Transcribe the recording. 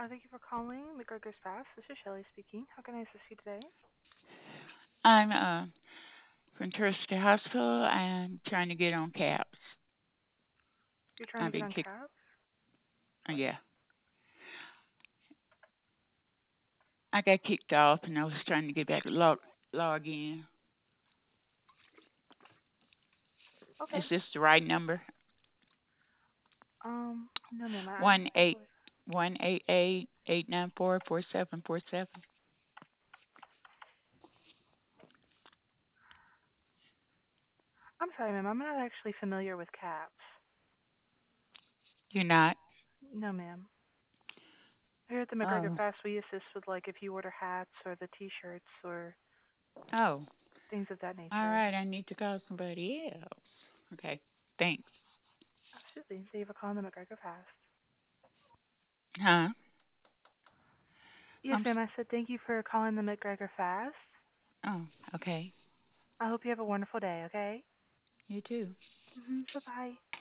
Thank you for calling McGregor's Fast. This is Shelly speaking. How can I assist you today? I'm from Thursday Hospital. I'm trying to get on CAPS. You're trying to I've get been on kicked. CAP? Yeah, I got kicked off, and I was trying to get back log in. Okay. Is this the right number? No, ma'am. One eight 188 894 4747. I'm sorry, ma'am. I'm not actually familiar with CAPs. You're not? No, ma'am. Here at the McGregor Oh, Fast, we assist with like if you order hats or the T-shirts or oh. things of that All nature. right. I need to call somebody else. Okay. Thanks. Absolutely. Thank you for calling the McGregor Fast. Huh? Yes, I'm. ma'am. I said thank you for calling the McGregor Fast. Oh, okay. I hope you have a wonderful day. Okay. You too. Bye bye.